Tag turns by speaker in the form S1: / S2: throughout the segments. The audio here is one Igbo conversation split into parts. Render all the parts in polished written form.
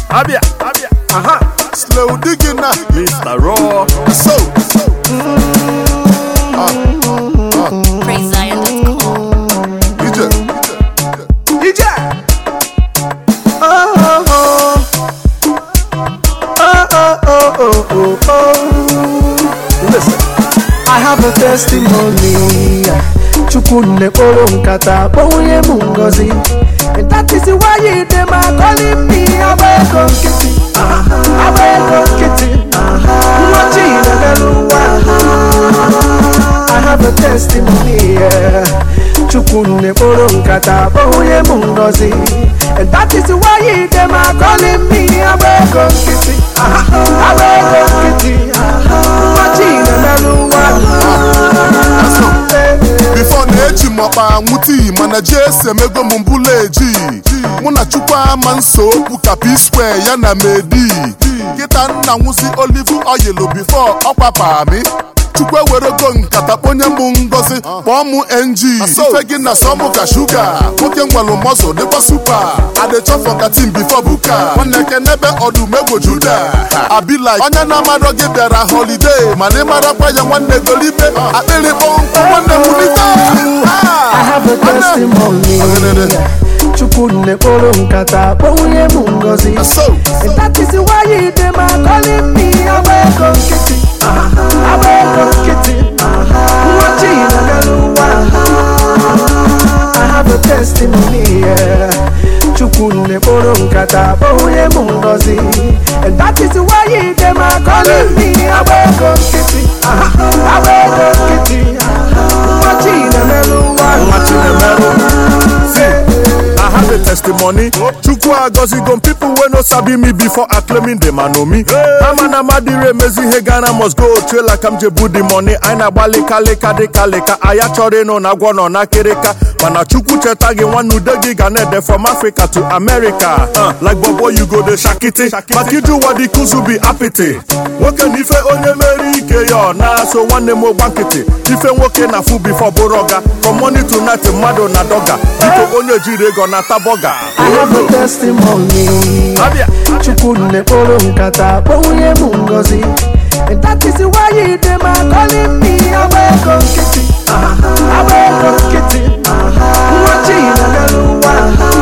S1: Abia.
S2: Slow digging now.
S1: Mr. Raw.
S2: So.
S3: PraiseZion.com.
S2: DJ.
S4: Listen, I have a testimony. Chukwunne kporo nkata kpọnwụnye m ngozi. And that is why you dem are calling me Abego Nkịtị. Abego Nkịtị. Nwachi na-emerụ ụwa. I have a testimony. Chukwunne kporo nkata kpọnwụnye m ngozi. And that is why you dem are calling me Abego Nkịtị. Abego Nkịtị. Nwachi na-emerụ ụwa.
S2: Before na-eji m ọkpa nwuti mana ji ese emego m mbụla eji mụ na Chukwuma nso okwu ka P-Square ya na Medi kịta nna nwụsi olive oil before ọkwapa mi Chukwu ewerego nkata kponye m ngozi kpọọ m NG ife gị na sọmụ ka shuga nwoke nwalụ mọzụ dịkwa supa adechọfọ ka tim bifo buka nwanne kenebe ọdụm egwu Juda abila onye na-amarọ gị bịara holiday mana ịmarakwa ya nwanne golibe akpịrị kpọnkụ nwanne mulite.
S4: I have a testimony. Chukwunne kporo nkata kpọnwụnye m ngozi. And that is why you dem are calling me Abego Nkịtị. Abego Nkịtị. Nwachi na-emerụ ụwa. I have a testimony. Chukwunne kporo nkata kpọnwụnye m ngozi. And that is why you dem are calling me Abego Nkịtị. Abego Nkịtị. Nwachi na-emerụ ụwa.
S1: I have a testimony. Chukwu agozigo people wey no sabi me before acclaiming them and know me. Amana madire mezi he Ghana must go trail like I'm jebu the money. I na balika leka deka leka. Aya chore no na gwono na kereka. Mana Chukwu cheta gi one udegi Ghanede from Africa to America. Like Bobo you go the shakiti. But you do what the kuzu be apite. Woke nife onye meri ike yo na so one mo bankiti. Ife woke na fu before boroga. From morning to night mado na doga. Biko onye jire go na taboga.
S4: I have a testimony. Chukwunne kporo nkata kpọnwụnye m ngozi. And that is why you dem are calling me Abego Nkịtị. Abego Nkịtị. Nwachi na-emerụ ụwa.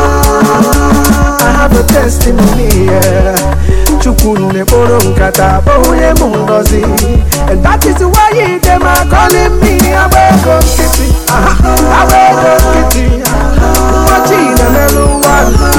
S4: I have a testimony. Chukwunne kporo nkata kpọnwụnye m ngozi. And that is why you dem are calling me Abego Nkịtị. Abego Nkịtị. Nwachi na-emerụ ụwa.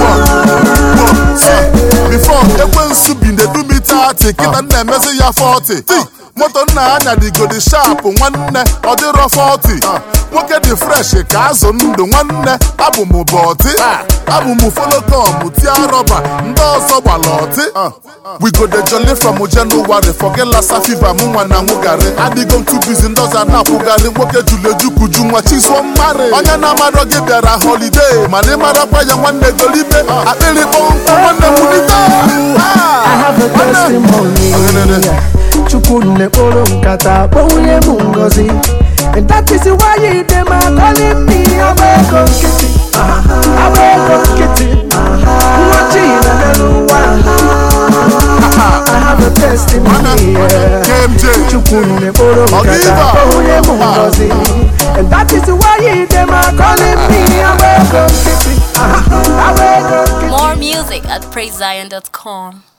S2: Before ekwensu bi na-edu m 30 kịta na-emezi ya 40 moto nna anya digodi sharp nwanne ọ dịrọ 40 nwoke dị fresh ka azụ ndụ nwanne abụ m bọtị abụ m folokom tia rọba ndị ọzọ gbalọtị we go dey jolly from January forget lassa fever mụ nwa na nwụgarị adịgo m too busy ndị ọzọ na-akwụgarị nwoke julejukuju nwa chizuo mmarị onye na-amarọ gị bịara holiday mana ịmarakwa ya nwanne golibe akpịrị kpọnkụ nwanne mulite.
S4: I have a testimony. Chukwunne kporo nkata kpọnwụnye m ngozi. And that is why you dem are calling me Abego Nkịtị. Abego Nkịtị. Nwachi na-emerụ ụwa. I have a testimony. Chukwunne kporo nkata kpọnwụnye m ngozi. And that is why you dem are calling me Abego Nkịtị. Abego Nkịtị.
S3: More music at PraiseZion.com.